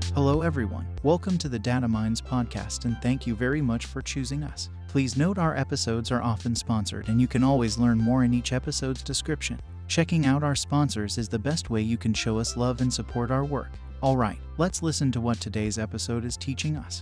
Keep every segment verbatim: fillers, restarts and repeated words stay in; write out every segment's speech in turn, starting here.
Hello everyone, welcome to the Data Minds podcast and thank you very much for choosing us. Please note our episodes are often sponsored and you can always learn more in each episode's description. Checking out our sponsors is the best way you can show us love and support our work. Alright, let's listen to what today's episode is teaching us.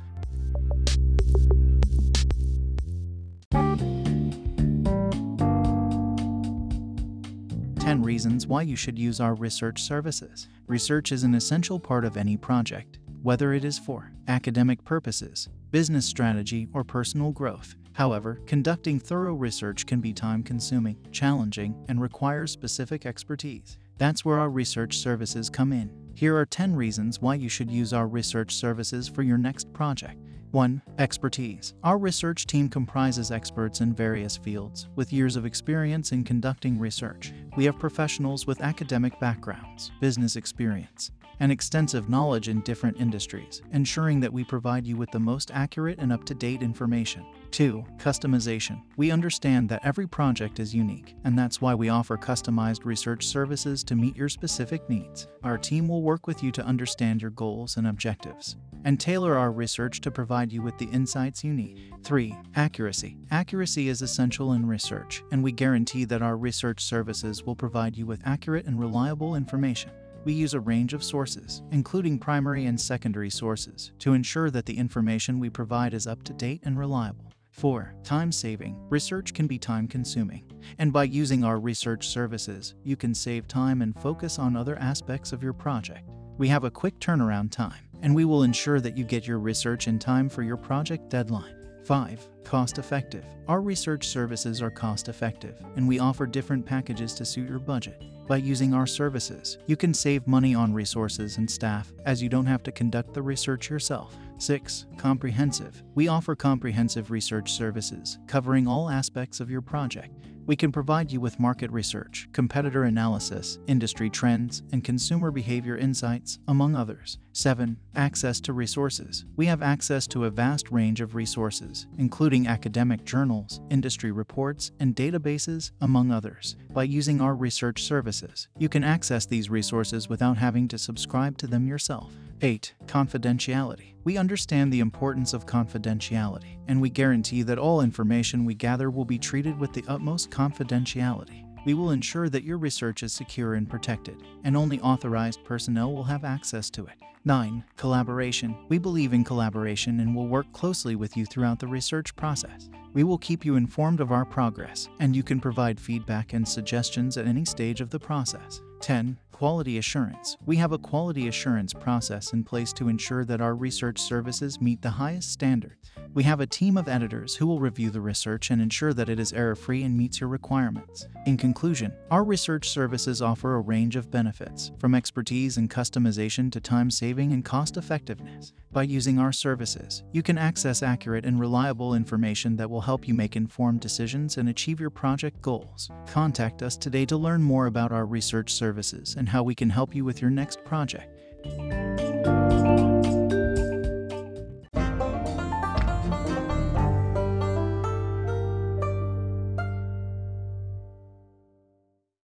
ten reasons why you should use our research services. Research is an essential part of any project, whether it is for academic purposes, business strategy, or personal growth. However, conducting thorough research can be time-consuming, challenging, and requires specific expertise. That's where our research services come in. Here are ten reasons why you should use our research services for your next project. one. Expertise. Our research team comprises experts in various fields, with years of experience in conducting research. We have professionals with academic backgrounds, business experience, and extensive knowledge in different industries, ensuring that we provide you with the most accurate and up-to-date information. two. Customization. We understand that every project is unique, and that's why we offer customized research services to meet your specific needs. Our team will work with you to understand your goals and objectives, and tailor our research to provide you with the insights you need. three. Accuracy. Accuracy is essential in research, and we guarantee that our research services will provide you with accurate and reliable information. We use a range of sources, including primary and secondary sources, to ensure that the information we provide is up-to-date and reliable. four. Time-saving. Research can be time-consuming, and by using our research services, you can save time and focus on other aspects of your project. We have a quick turnaround time, and we will ensure that you get your research in time for your project deadline. five. Cost-effective. Our research services are cost-effective, and we offer different packages to suit your budget. By using our services, you can save money on resources and staff, as you don't have to conduct the research yourself. six. Comprehensive. We offer comprehensive research services, covering all aspects of your project. We can provide you with market research, competitor analysis, industry trends, and consumer behavior insights, among others. seven. Access to resources. We have access to a vast range of resources, including academic journals, industry reports, and databases, among others. By using our research services, you can access these resources without having to subscribe to them yourself. eight. Confidentiality. We understand the importance of confidentiality, and we guarantee that all information we gather will be treated with the utmost confidentiality. We will ensure that your research is secure and protected, and only authorized personnel will have access to it. nine. Collaboration. We believe in collaboration and will work closely with you throughout the research process. We will keep you informed of our progress, and you can provide feedback and suggestions at any stage of the process. ten. Quality assurance. We have a quality assurance process in place to ensure that our research services meet the highest standards. We have a team of editors who will review the research and ensure that it is error-free and meets your requirements. In conclusion, our research services offer a range of benefits, from expertise and customization to time-saving and cost-effectiveness. By using our services, you can access accurate and reliable information that will help you make informed decisions and achieve your project goals. Contact us today to learn more about our research services and how we can help you with your next project.